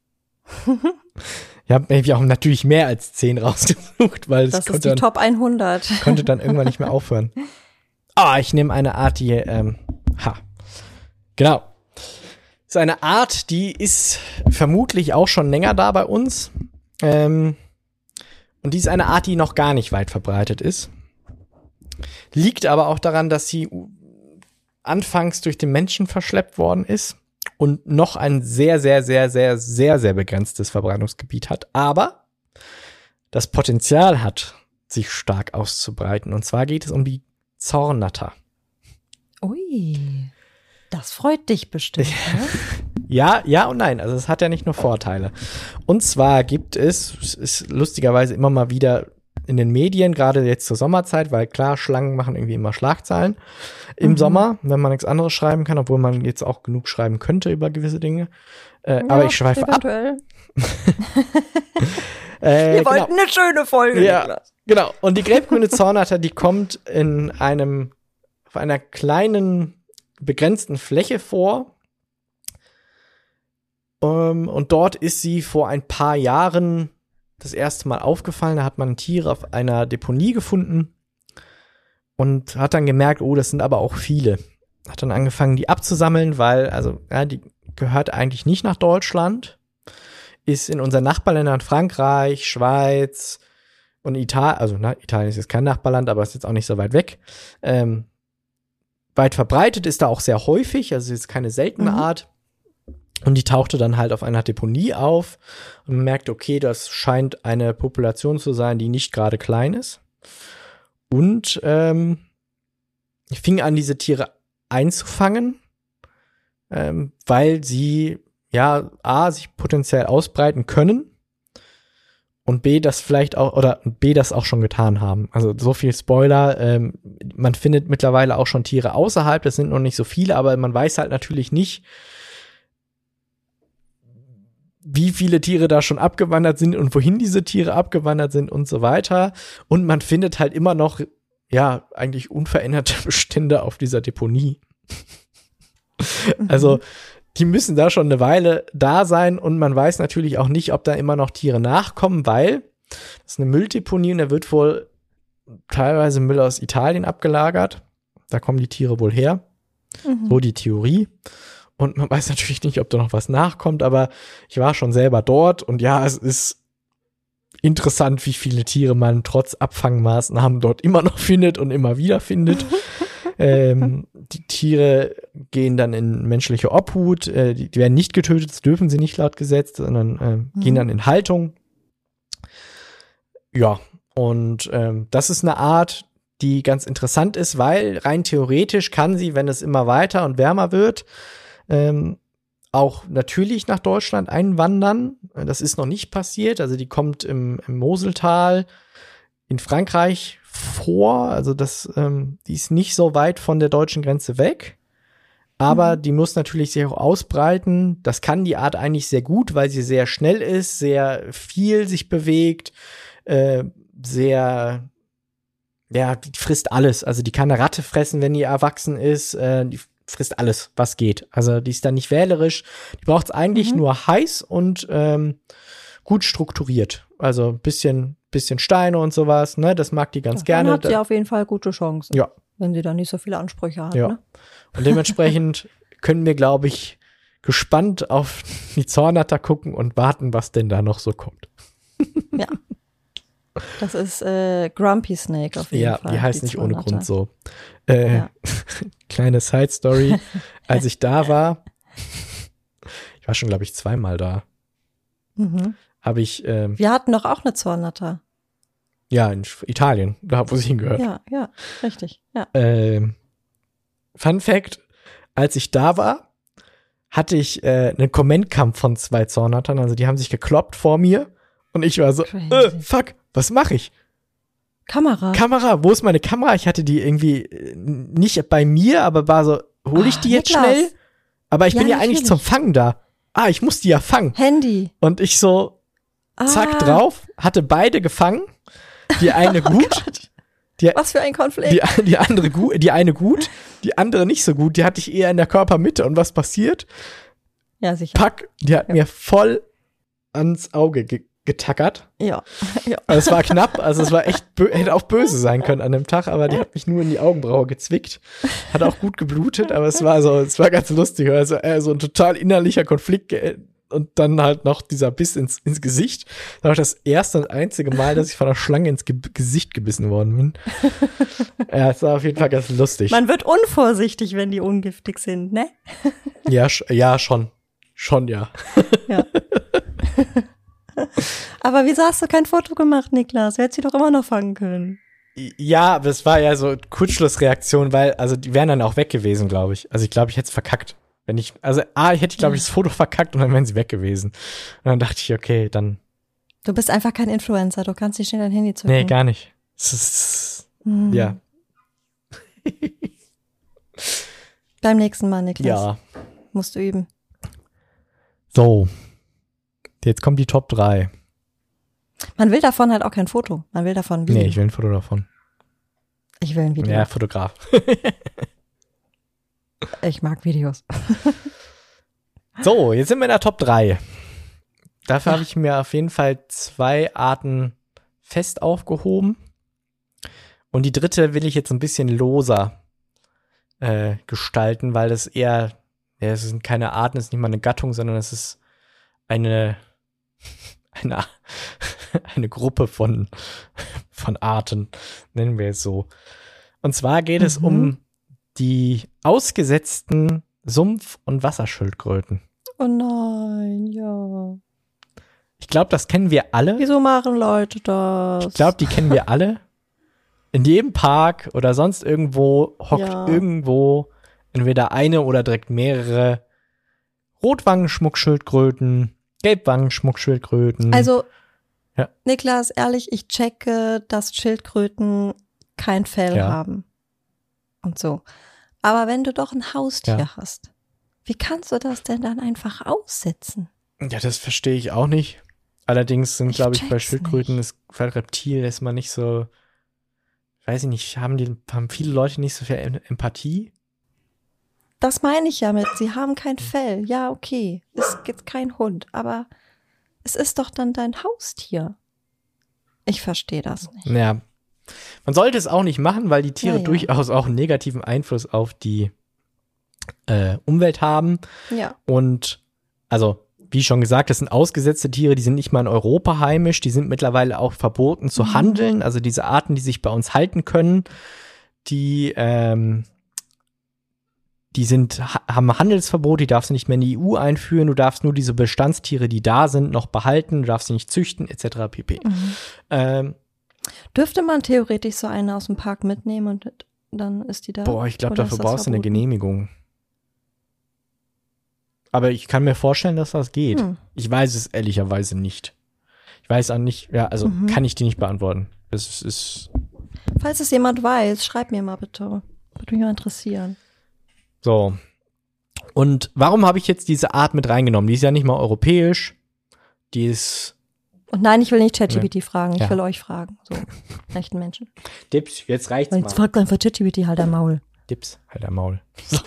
Ich habe nämlich auch natürlich mehr als zehn rausgesucht, weil es Das ist konnte die dann, Top hundert. konnte dann irgendwann nicht mehr aufhören. Ah, ich nehme eine Art, die, ähm, ha, genau. Ist eine Art, die ist vermutlich auch schon länger da bei uns. Ähm, und die ist eine Art, die noch gar nicht weit verbreitet ist. Liegt aber auch daran, dass sie anfangs durch den Menschen verschleppt worden ist und noch ein sehr, sehr, sehr, sehr, sehr, sehr begrenztes Verbreitungsgebiet hat, aber das Potenzial hat, sich stark auszubreiten. Und zwar geht es um die Zornatter. Ui, das freut dich bestimmt, ne? Ja, ja und nein. Also es hat ja nicht nur Vorteile. Und zwar gibt es, es ist lustigerweise immer mal wieder in den Medien, gerade jetzt zur Sommerzeit, weil klar, Schlangen machen irgendwie immer Schlagzeilen im Mhm. Sommer, wenn man nichts anderes schreiben kann, obwohl man jetzt auch genug schreiben könnte über gewisse Dinge. Äh, Ja, aber ich schweife ab. eventuell. Äh, Wir genau. wollten eine schöne Folge, Ja. Niklas. Genau. Und die gelbgrüne Zornatter, die kommt in einem, auf einer kleinen, begrenzten Fläche vor. Um, und dort ist sie vor ein paar Jahren das erste Mal aufgefallen. Da hat man Tiere auf einer Deponie gefunden und hat dann gemerkt, oh, das sind aber auch viele. Hat dann angefangen, die abzusammeln, weil, also, ja, die gehört eigentlich nicht nach Deutschland. Ist in unseren Nachbarländern Frankreich, Schweiz und Italien, also na, Italien ist jetzt kein Nachbarland, aber ist jetzt auch nicht so weit weg. Ähm, weit verbreitet ist da auch sehr häufig, also ist keine seltene Mhm. Art. Und die tauchte dann halt auf einer Deponie auf und man merkte, okay, das scheint eine Population zu sein, die nicht gerade klein ist. Und ähm, ich fing an, diese Tiere einzufangen, ähm, weil sie ja A, sich potenziell ausbreiten können und B, das vielleicht auch, oder B, das auch schon getan haben. Also so viel Spoiler, ähm, man findet mittlerweile auch schon Tiere außerhalb, das sind noch nicht so viele, aber man weiß halt natürlich nicht, wie viele Tiere da schon abgewandert sind und wohin diese Tiere abgewandert sind und so weiter. Und man findet halt immer noch, ja, eigentlich unveränderte Bestände auf dieser Deponie. Mhm. Also, die müssen da schon eine Weile da sein und man weiß natürlich auch nicht, ob da immer noch Tiere nachkommen, weil das ist eine Mülldeponie und da wird wohl teilweise Müll aus Italien abgelagert. Da kommen die Tiere wohl her. Mhm. So die Theorie. Und man weiß natürlich nicht, ob da noch was nachkommt, aber ich war schon selber dort und ja, es ist interessant, wie viele Tiere man trotz Abfangmaßnahmen dort immer noch findet und immer wieder findet. ähm, die Tiere gehen dann in menschliche Obhut, äh, die, die werden nicht getötet, das dürfen sie nicht laut Gesetz, sondern äh, mhm. gehen dann in Haltung. Ja, und ähm, das ist eine Art, die ganz interessant ist, weil rein theoretisch kann sie, wenn es immer weiter und wärmer wird, Ähm, auch natürlich nach Deutschland einwandern. Das ist noch nicht passiert. Also die kommt im, im Moseltal in Frankreich vor. Also das, ähm, die ist nicht so weit von der deutschen Grenze weg. Aber mhm. die muss natürlich sich auch ausbreiten. Das kann die Art eigentlich sehr gut, weil sie sehr schnell ist, sehr viel sich bewegt, äh, sehr, ja, die frisst alles. Also die kann eine Ratte fressen, wenn die erwachsen ist. Äh, die frisst alles, was geht. Also die ist dann nicht wählerisch. Die braucht es eigentlich mhm. nur heiß und ähm, gut strukturiert. Also ein bisschen, bisschen Steine und sowas, ne? Das mag die ganz ja, gerne. Dann hat sie auf jeden Fall gute Chancen. Ja. Wenn sie da nicht so viele Ansprüche hat. Ja. Ne? Und dementsprechend können wir, glaube ich, gespannt auf die Zornatter gucken und warten, was denn da noch so kommt. Ja. Das ist äh, Grumpy Snake auf jeden ja, Fall. Ja, die heißt die nicht ohne Grund so. Äh, ja. Kleine Side-Story. Als ich da war, ich war schon, glaube ich, zweimal da, mhm. habe ich ähm, Wir hatten doch auch eine Zornatter. Ja, in Italien, da wo sie hingehört. Ja, ja, richtig. Ja. Ähm, Fun Fact, als ich da war, hatte ich äh, einen Kommentkampf von zwei Zornattern, also die haben sich gekloppt vor mir und ich war so, äh, fuck, was mache ich? Kamera. Kamera, wo ist meine Kamera? Ich hatte die irgendwie nicht bei mir, aber war so, hole ich die ah, jetzt Niklas. Schnell? Aber ich ja, bin ja natürlich. Eigentlich zum Fangen da. Ah, ich muss die ja fangen. Handy. Und ich so, zack, ah. drauf, hatte beide gefangen. Die eine oh gut. Gott. Die, Was für ein Konflikt. Die, die andere gut, die eine gut, die andere nicht so gut. Die hatte ich eher in der Körpermitte. Und was passiert? Ja, sicher. Pack, die hat ja. mir voll ans Auge ge- getackert. Ja. ja. Also es war knapp, also es war echt, bö- hätte auch böse sein können an dem Tag, aber die hat mich nur in die Augenbraue gezwickt. Hat auch gut geblutet, aber es war so, es war ganz lustig. Also äh, so ein total innerlicher Konflikt ge- und dann halt noch dieser Biss ins, ins Gesicht. Das war das erste und einzige Mal, dass ich von einer Schlange ins Ge- Gesicht gebissen worden bin. Ja, es war auf jeden Fall ganz lustig. Man wird unvorsichtig, wenn die ungiftig sind, ne? Ja, sch- ja, schon. Schon, ja. Ja. Aber wieso hast du kein Foto gemacht, Niklas? Du hättest sie doch immer noch fangen können. Ja, aber es war ja so Kurzschlussreaktion, weil, also die wären dann auch weg gewesen, glaube ich. Also ich glaube, ich hätte es verkackt. Wenn ich, also A, ich hätte, glaube ich, das Foto verkackt und dann wären sie weg gewesen. Und dann dachte ich, okay, dann. Du bist einfach kein Influencer, du kannst nicht schnell dein Handy zücken. Nee, gar nicht. Es ist, hm. Ja. Beim nächsten Mal, Niklas. Ja. Musst du üben. So. Jetzt kommt die Top drei. Man will davon halt auch kein Foto. Man will davon ein Video. Nee, ich will ein Foto davon. Ich will ein Video. Ja, Fotograf. Ich mag Videos. So, jetzt sind wir in der Top drei. Dafür ja. habe ich mir auf jeden Fall zwei Arten fest aufgehoben. Und die dritte will ich jetzt ein bisschen loser äh, gestalten, weil das eher, ja, es sind keine Arten, es ist nicht mal eine Gattung, sondern es ist eine Eine, eine Gruppe von, von Arten, nennen wir es so. Und zwar geht mhm. es um die ausgesetzten Sumpf- und Wasserschildkröten. Oh nein, ja. Ich glaube, das kennen wir alle. Wieso machen Leute das? Ich glaube, die kennen wir alle. In jedem Park oder sonst irgendwo hockt ja. irgendwo entweder eine oder direkt mehrere Rotwangenschmuckschildkröten, Gelbwangenschmuckschildkröten. Also, ja. Niklas, ehrlich, ich checke, dass Schildkröten kein Fell ja. haben. Und so. Aber wenn du doch ein Haustier ja. hast, wie kannst du das denn dann einfach aussetzen? Ja, das verstehe ich auch nicht. Allerdings sind, Ich glaube ich, bei check's Schildkröten, nicht. das bei Reptil ist man nicht so, weiß ich nicht, haben die, haben viele Leute nicht so viel Em- Empathie? Das meine ich ja mit, sie haben kein Fell. Ja, okay, ist jetzt kein Hund, aber es ist doch dann dein Haustier. Ich verstehe das nicht. Ja. Man sollte es auch nicht machen, weil die Tiere Ja, ja. durchaus auch einen negativen Einfluss auf die äh, Umwelt haben. Ja. Und also, wie schon gesagt, das sind ausgesetzte Tiere, die sind nicht mal in Europa heimisch, die sind mittlerweile auch verboten zu Mhm. handeln. Also diese Arten, die sich bei uns halten können, die, ähm, die sind, ha- haben ein Handelsverbot, die darfst du nicht mehr in die E U einführen, du darfst nur diese Bestandstiere, die da sind, noch behalten, du darfst sie nicht züchten, et cetera pp. Mhm. Ähm, Dürfte man theoretisch so eine aus dem Park mitnehmen und dann ist die da? boah, ich glaube, Oder dafür ist das brauchst du eine verboten? Genehmigung. Aber ich kann mir vorstellen, dass das geht. Hm. Ich weiß es ehrlicherweise nicht. Ich weiß auch nicht, ja, also Mhm. kann ich dir nicht beantworten. Es ist, ist Falls es jemand weiß, schreib mir mal bitte. Würde mich mal interessieren. so. Und warum habe ich jetzt diese Art mit reingenommen? Die ist ja nicht mal europäisch. Die ist Und nein, ich will nicht ChatGPT fragen, ich Ja. will euch fragen. So, echten Menschen. Dips, jetzt reicht's Jetzt mal. fragt einfach ChatGPT halt am Maul. Dips, halt der Maul. So.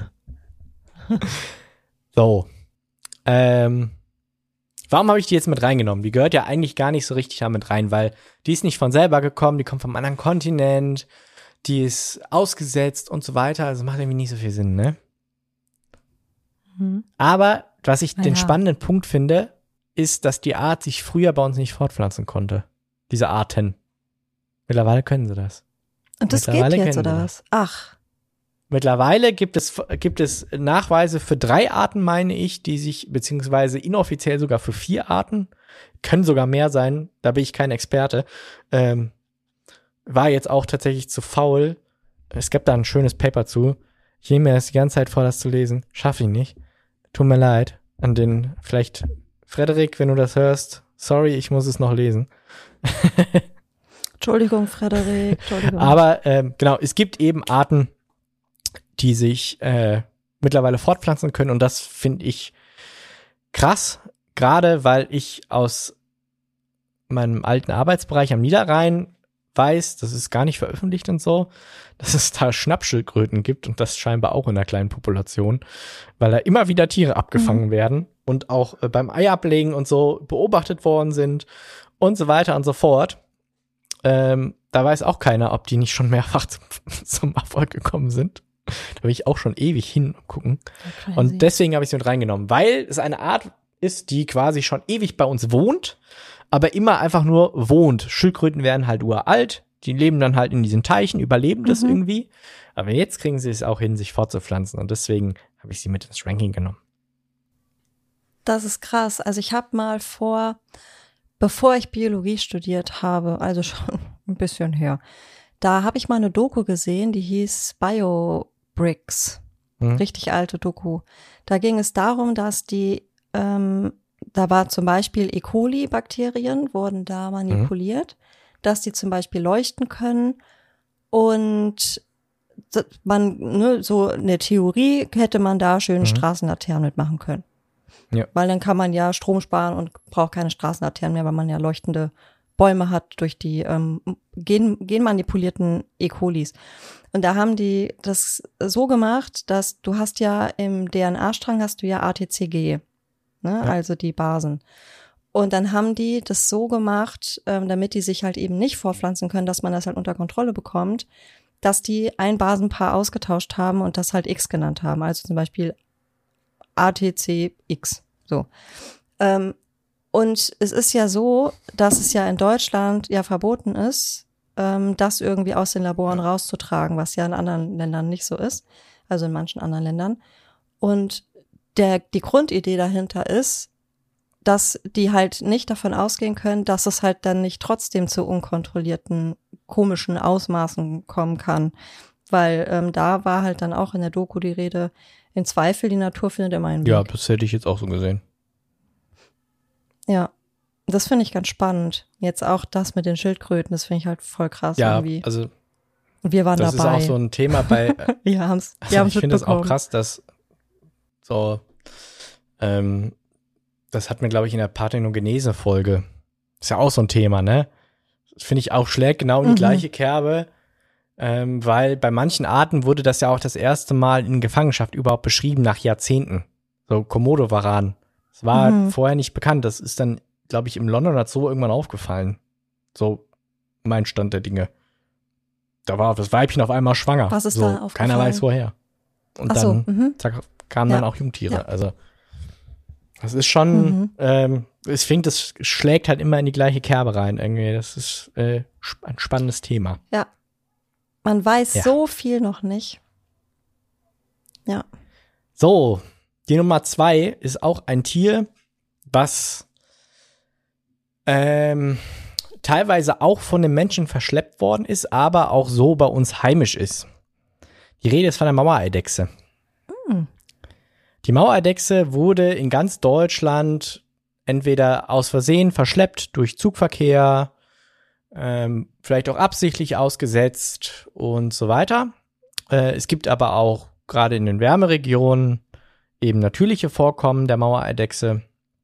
so. Ähm, warum habe ich die jetzt mit reingenommen? Die gehört ja eigentlich gar nicht so richtig da mit rein, weil die ist nicht von selber gekommen, die kommt vom anderen Kontinent, die ist ausgesetzt und so weiter, also macht irgendwie nicht so viel Sinn, ne? Mhm. Aber was ich Na den ja. spannenden Punkt finde, ist, dass die Art sich früher bei uns nicht fortpflanzen konnte. Diese Arten. Mittlerweile können sie das. Und das geht Mittlerweile jetzt, kennen oder wir was? Ach, Mittlerweile gibt es, gibt es Nachweise für drei Arten, meine ich, die sich, beziehungsweise inoffiziell sogar für vier Arten, können sogar mehr sein, da bin ich kein Experte, ähm, war jetzt auch tatsächlich zu faul. Es gibt da ein schönes Paper zu. Ich nehme mir das die ganze Zeit vor, das zu lesen. Schaffe ich nicht. Tut mir leid. An den, vielleicht, Frederik, wenn du das hörst, sorry, ich muss es noch lesen. Entschuldigung, Frederik, Entschuldigung. Aber ähm, genau, es gibt eben Arten, die sich äh, mittlerweile fortpflanzen können. Und das finde ich krass, gerade weil ich aus meinem alten Arbeitsbereich am Niederrhein weiß, das ist gar nicht veröffentlicht und so, dass es da Schnappschildkröten gibt und das scheinbar auch in einer kleinen Population, weil da immer wieder Tiere abgefangen Mhm. werden und auch äh, beim Eiablegen und so beobachtet worden sind und so weiter und so fort. Ähm, da weiß auch keiner, ob die nicht schon mehrfach zum, zum Erfolg gekommen sind. Da will ich auch schon ewig hingucken. Crazy. Und deswegen habe ich sie mit reingenommen, weil es eine Art ist, die quasi schon ewig bei uns wohnt, aber immer einfach nur wohnt. Schildkröten werden halt uralt, die leben dann halt in diesen Teichen, überleben das Mhm. irgendwie. Aber jetzt kriegen sie es auch hin, sich fortzupflanzen. Und deswegen habe ich sie mit ins Ranking genommen. Das ist krass. Also ich habe mal vor, bevor ich Biologie studiert habe, also schon ein bisschen her, da habe ich mal eine Doku gesehen, die hieß BioBricks. Hm? Richtig alte Doku. Da ging es darum, dass die, ähm, da war zum Beispiel E. coli-Bakterien, wurden da manipuliert, dass die zum Beispiel leuchten können und d- man, ne, so eine Theorie hätte man da schön Mhm. Straßenlaternen mitmachen können. Ja. Weil dann kann man ja Strom sparen und braucht keine Straßenlaternen mehr, weil man ja leuchtende Bäume hat durch die ähm, gen genmanipulierten E. colis. Und da haben die das so gemacht, dass du hast ja im D N A-Strang hast du ja A T C G, ne? Ja. Also die Basen. Und dann haben die das so gemacht, ähm, damit die sich halt eben nicht fortpflanzen können, dass man das halt unter Kontrolle bekommt, dass die ein Basenpaar ausgetauscht haben und das halt X genannt haben. Also zum Beispiel A T C X. So. Ähm, und es ist ja so, dass es ja in Deutschland ja verboten ist, ähm, das irgendwie aus den Laboren rauszutragen, was ja in anderen Ländern nicht so ist. Also in manchen anderen Ländern. Und der, die Grundidee dahinter ist, dass die halt nicht davon ausgehen können, dass es halt dann nicht trotzdem zu unkontrollierten, komischen Ausmaßen kommen kann. Weil ähm, da war halt dann auch in der Doku die Rede, im Zweifel, die Natur findet immer einen Weg. Ja, das hätte ich jetzt auch so gesehen. Ja, das finde ich ganz spannend. Jetzt auch das mit den Schildkröten, das finde ich halt voll krass Ja, irgendwie. also Und wir waren das dabei. ist auch so ein Thema bei, wir haben's, wir also haben's ich finde es auch mitbekommen. krass, dass so ähm, das hatten wir, glaube ich, in der Parthenogenese-Folge. Ist ja auch so ein Thema, ne? Das finde ich auch, schlägt genau in die Mhm. gleiche Kerbe, ähm, weil bei manchen Arten wurde das ja auch das erste Mal in Gefangenschaft überhaupt beschrieben, nach Jahrzehnten. So Komodo-Varan. Das war Mhm. vorher nicht bekannt. Das ist dann, glaube ich, im Londoner Zoo irgendwann aufgefallen. So mein Stand der Dinge. Da war das Weibchen auf einmal schwanger. Was ist so, da aufgefallen? Keiner weiß woher. Und Ach so, dann mhm. zack, kamen dann Ja. auch Jungtiere. Ja. Also das ist schon, Mhm. ähm, ich finde, das schlägt halt immer in die gleiche Kerbe rein irgendwie. Das ist äh, sp- ein spannendes Thema. Ja. Man weiß Ja. so viel noch nicht. Ja. So, die Nummer zwei ist auch ein Tier, was ähm, teilweise auch von den Menschen verschleppt worden ist, aber auch so bei uns heimisch ist. Die Rede ist von der Mauereidechse. Hm. Die Mauereidechse wurde in ganz Deutschland entweder aus Versehen verschleppt durch Zugverkehr, ähm, vielleicht auch absichtlich ausgesetzt und so weiter. Äh, es gibt aber auch gerade in den Wärmeregionen eben natürliche Vorkommen der Mauereidechse.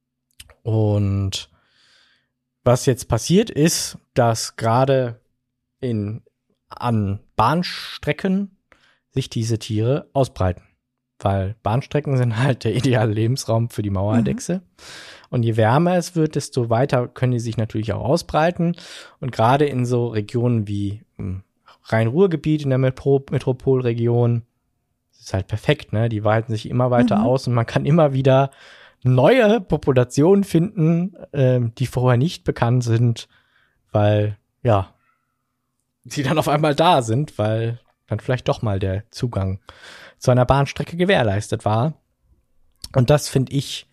Und was jetzt passiert ist, dass gerade in an Bahnstrecken sich diese Tiere ausbreiten. Weil Bahnstrecken sind halt der ideale Lebensraum für die Mauereidechse. Mhm. Und je wärmer es wird, desto weiter können die sich natürlich auch ausbreiten. Und gerade in so Regionen wie im Rhein-Ruhr-Gebiet, in der Metro- Metropolregion, ist halt perfekt, ne? Die weiten sich immer weiter Mhm. aus und man kann immer wieder neue Populationen finden, ähm, die vorher nicht bekannt sind, weil, ja, sie dann auf einmal da sind, weil dann vielleicht doch mal der Zugang zu einer Bahnstrecke gewährleistet war. Und das finde ich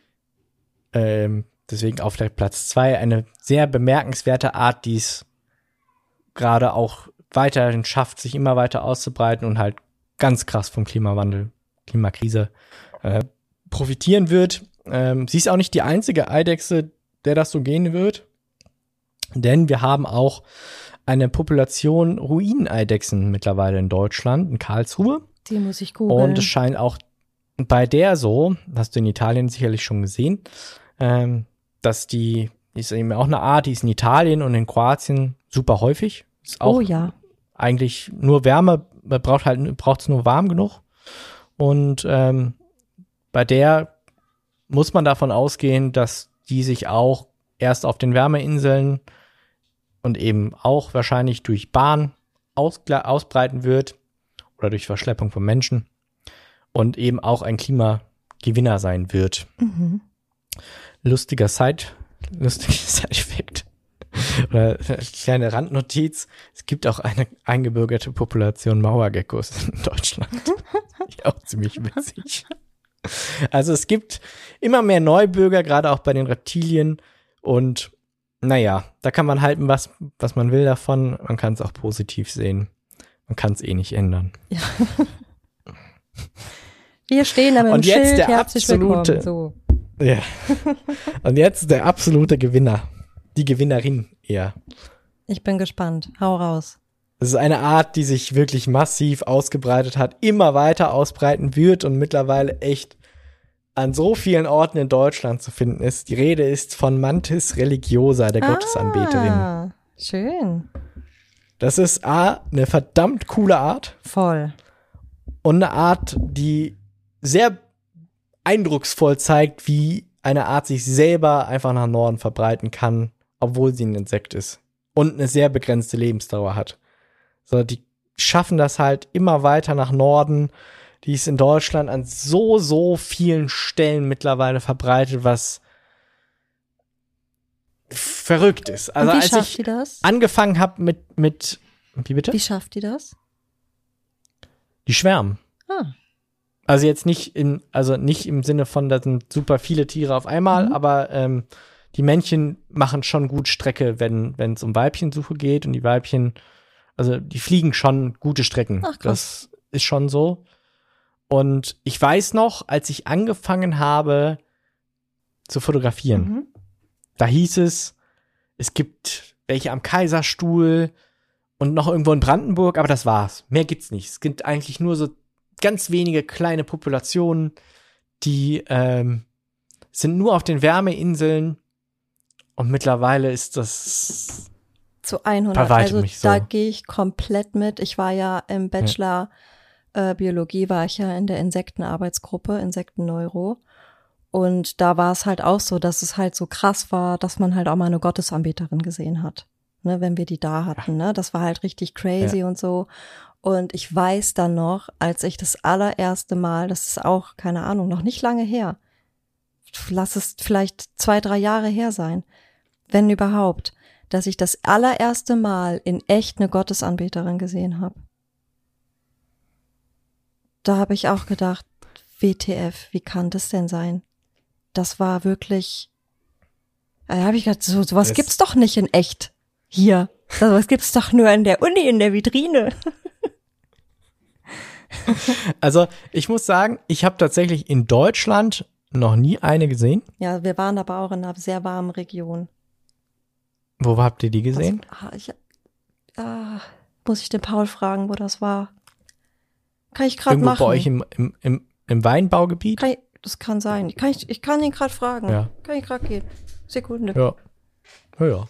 ähm, deswegen auf der Platz zwei eine sehr bemerkenswerte Art, die es gerade auch weiterhin schafft, sich immer weiter auszubreiten und halt ganz krass vom Klimawandel, Klimakrise äh, profitieren wird. Ähm, sie ist auch nicht die einzige Eidechse, der das so gehen wird, denn wir haben auch eine Population Ruineneidechsen mittlerweile in Deutschland, in Karlsruhe. Die muss ich googeln. Und es scheint auch bei der so, hast du in Italien sicherlich schon gesehen, ähm, dass die, ist eben auch eine Art, die ist in Italien und in Kroatien super häufig. Ist auch oh ja. eigentlich nur Wärme, man braucht halt, braucht es nur warm genug. Und ähm, bei der muss man davon ausgehen, dass die sich auch erst auf den Wärmeinseln und eben auch wahrscheinlich durch Bahn ausgle- ausbreiten wird oder durch Verschleppung von Menschen und eben auch ein Klimagewinner sein wird. Mhm. Lustiger Side, lustiger Side-Effekt oder kleine Randnotiz. Es gibt auch eine eingebürgerte Population Mauergeckos in Deutschland. Auch ziemlich witzig. Also es gibt immer mehr Neubürger, gerade auch bei den Reptilien. Und naja, da kann man halten, was, was man will davon. Man kann es auch positiv sehen. Man kann es eh nicht ändern. Ja. Wir stehen da mit dem Und jetzt Schild, der herzlich absolute- willkommen. So. Ja. Und jetzt der absolute Gewinner. Die Gewinnerin eher. Ich bin gespannt. Hau raus. Es ist eine Art, die sich wirklich massiv ausgebreitet hat, immer weiter ausbreiten wird und mittlerweile echt an so vielen Orten in Deutschland zu finden ist. Die Rede ist von Mantis religiosa, der Gottesanbeterin. Ah, schön. Das ist A, eine verdammt coole Art Voll. und eine Art, die sehr eindrucksvoll zeigt, wie eine Art sich selber einfach nach Norden verbreiten kann, obwohl sie ein Insekt ist und eine sehr begrenzte Lebensdauer hat. So, die schaffen das halt immer weiter nach Norden. Die ist in Deutschland an so, so vielen Stellen mittlerweile verbreitet, was verrückt ist. Also Und wie als schafft ich die das? angefangen habe mit, mit, wie bitte? Wie schafft die das? Die schwärmen. Ah. Also jetzt nicht in, also nicht im Sinne von, da sind super viele Tiere auf einmal, Mhm. aber ähm, die Männchen machen schon gut Strecke, wenn wenn es um Weibchensuche geht, und die Weibchen, also die fliegen schon gute Strecken. Ach, krass. Das ist schon so. Und ich weiß noch, als ich angefangen habe zu fotografieren, Mhm. da hieß es, es gibt welche am Kaiserstuhl und noch irgendwo in Brandenburg, aber das war's. Mehr gibt's nicht. Es gibt eigentlich nur so ganz wenige kleine Populationen, die ähm, sind nur auf den Wärmeinseln und mittlerweile ist das zu hundert. bei weitem Also nicht so. da gehe ich komplett mit. Ich war ja im Bachelor äh, Biologie, war ich ja in der Insektenarbeitsgruppe, Insektenneuro. Und da war es halt auch so, dass es halt so krass war, dass man halt auch mal eine Gottesanbeterin gesehen hat, ne, wenn wir die da hatten. Ne? Das war halt richtig crazy ja. und so. Und ich weiß dann noch, als ich das allererste Mal, das ist auch, keine Ahnung, noch nicht lange her, lass es vielleicht zwei, drei Jahre her sein, wenn überhaupt, dass ich das allererste Mal in echt eine Gottesanbeterin gesehen habe. Da habe ich auch gedacht, W T F, wie kann das denn sein? Das war wirklich, da habe ich gedacht, so sowas das gibt's doch nicht in echt hier. Sowas gibt's doch nur in der Uni, in der Vitrine. Also ich muss sagen, ich habe tatsächlich in Deutschland noch nie eine gesehen. Ja, wir waren aber auch in einer sehr warmen Region. Wo habt ihr die gesehen? Was, ah, ich, ah, muss ich den Paul fragen, wo das war? Kann ich gerade machen. Irgendwo bei euch im, im, im, im Weinbaugebiet? Kann ich, das kann sein. Kann ich, ich kann ihn gerade fragen. Ja. Kann ich gerade gehen. Sekunde. Ja. Ja, ja.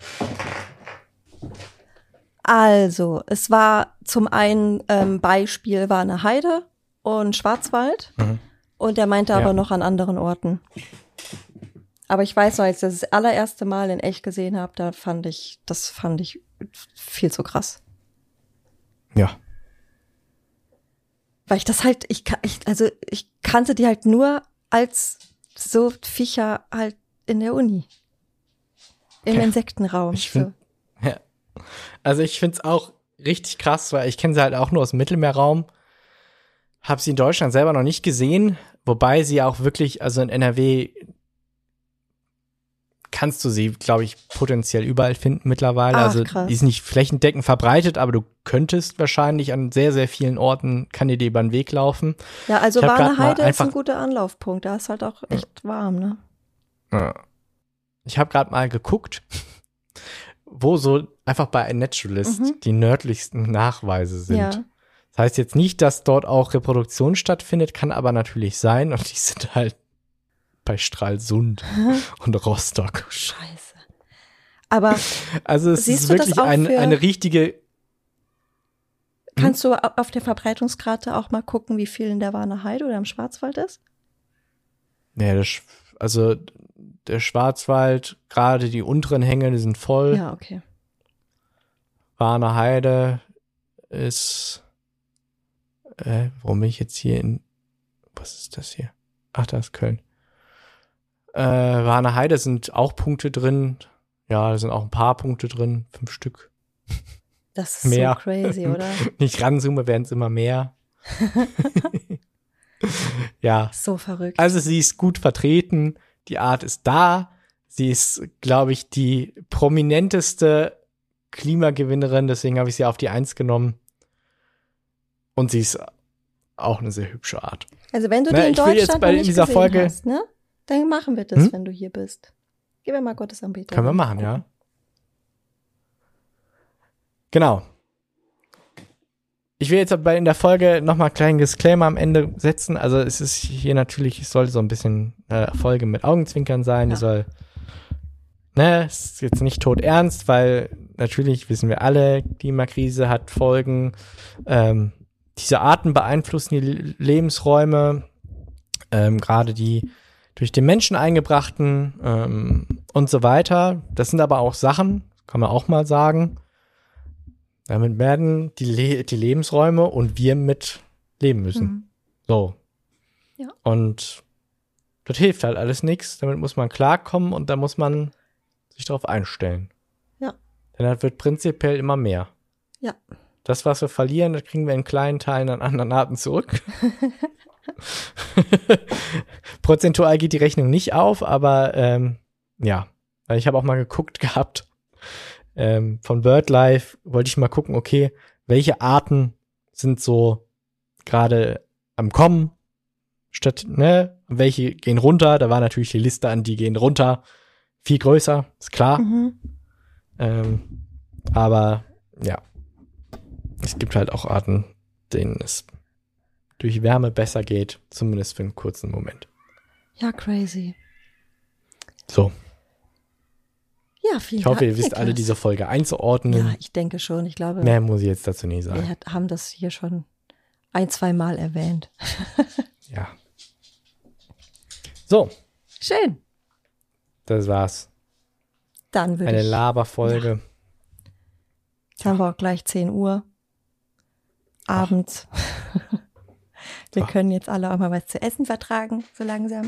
Also, es war zum einen ähm, Beispiel war eine Heide und Schwarzwald. Mhm. Und er meinte ja. aber noch an anderen Orten. Aber ich weiß noch, als ich das allererste Mal in echt gesehen habe, da fand ich, das fand ich viel zu krass. Ja. Weil ich das halt, ich, ich also ich kannte die halt nur als so Viecher halt in der Uni. Im ja. Insektenraum. Ich find, so. ja. Also ich find's auch richtig krass, weil ich kenne sie halt auch nur aus dem Mittelmeerraum. Hab sie in Deutschland selber noch nicht gesehen, wobei sie auch wirklich, also in N R W kannst du sie, glaube ich, potenziell überall finden mittlerweile. Ach, also krass. Die ist nicht flächendeckend verbreitet, aber du könntest wahrscheinlich an sehr, sehr vielen Orten, kann dir die über den Weg laufen. Ja, also Warneheide ist ein guter Anlaufpunkt. Da ist halt auch echt ja. warm, ne? Ja. Ich habe gerade mal geguckt, wo so einfach bei iNaturalist mhm. die nördlichsten Nachweise sind. Ja. Das heißt jetzt nicht, dass dort auch Reproduktion stattfindet, kann aber natürlich sein. Und die sind halt bei Stralsund und Rostock. Scheiße. Aber also es ist wirklich ein, eine richtige. Kannst hm? du auf der Verbreitungskarte auch mal gucken, wie viel in der Warneheide oder im Schwarzwald ist? Ja, das, also der Schwarzwald, gerade die unteren Hänge, die sind voll. Ja, okay. Warneheide ist, äh, warum bin ich jetzt hier in, was ist das hier? Ach, da ist Köln. Äh, Warneheide sind auch Punkte drin. Ja, da sind auch ein paar Punkte drin. Fünf Stück. Das ist mehr. So crazy, oder? Wenn ich ranzoome, werden es immer mehr. Ja. So verrückt. Also sie ist gut vertreten. Die Art ist da. Sie ist, glaube ich, die prominenteste Klimagewinnerin. Deswegen habe ich sie auf die Eins genommen. Und sie ist auch eine sehr hübsche Art. Also wenn du die ne, in Deutschland jetzt bei noch nicht dieser gesehen Folge hast, ne? Dann machen wir das, hm? wenn du hier bist. Gib mir mal Gottesanbeter. Können wir machen, ja. Genau. Ich will jetzt aber in der Folge nochmal einen kleinen Disclaimer am Ende setzen. Also es ist hier natürlich, es soll so ein bisschen äh, Folge mit Augenzwinkern sein. Ja. Die soll, ne, ist jetzt nicht todernst, weil natürlich wissen wir alle, Klimakrise hat Folgen. Ähm, diese Arten beeinflussen die Lebensräume, ähm, gerade die durch den Menschen eingebrachten ähm, und so weiter. Das sind aber auch Sachen, kann man auch mal sagen. Damit werden die, Le- die Lebensräume und wir mit leben müssen. Mhm. So. Ja. Und das hilft halt alles nichts. Damit muss man klarkommen und da muss man sich darauf einstellen. Ja. Denn das wird prinzipiell immer mehr. Ja. Das, was wir verlieren, das kriegen wir in kleinen Teilen an anderen Arten zurück. Prozentual geht die Rechnung nicht auf, aber ähm, ja, ich habe auch mal geguckt gehabt, ähm, von BirdLife wollte ich mal gucken, okay, welche Arten sind so gerade am Kommen, statt, ne, welche gehen runter, da war natürlich die Liste an, die gehen runter, viel größer, ist klar, mhm. ähm, aber ja, es gibt halt auch Arten, denen es durch Wärme besser geht, zumindest für einen kurzen Moment. Ja, crazy. So, Ja, vielen ich hoffe, Dank. ihr wisst alle Niklas. diese Folge einzuordnen. Ja, ich denke schon. Ich glaube, Mehr muss ich jetzt dazu nicht wir sagen. hat- haben das hier schon ein, zwei Mal erwähnt. Ja. So, Schön. das war's. Dann würde Eine ich, Laberfolge. jetzt haben wir auch gleich zehn Uhr. Abends. Wir Ach. können jetzt alle auch mal was zu essen vertragen, so langsam.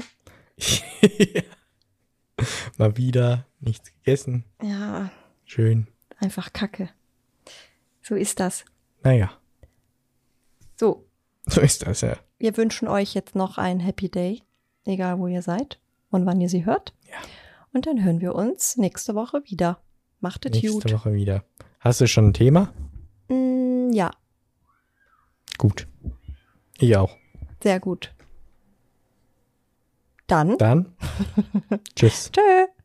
Mal wieder nichts gegessen. Ja, Schön. einfach Kacke. So ist das. Naja, So, so ist das, ja. wir wünschen euch jetzt noch einen Happy Day, egal wo ihr seid und wann ihr sie hört. Ja. Und dann hören wir uns nächste Woche wieder. Macht es Nächste gut. Woche wieder. Hast du schon ein Thema? Mm, ja, Gut. Ich auch. sehr gut. Dann, Dann, tschüss. tschö.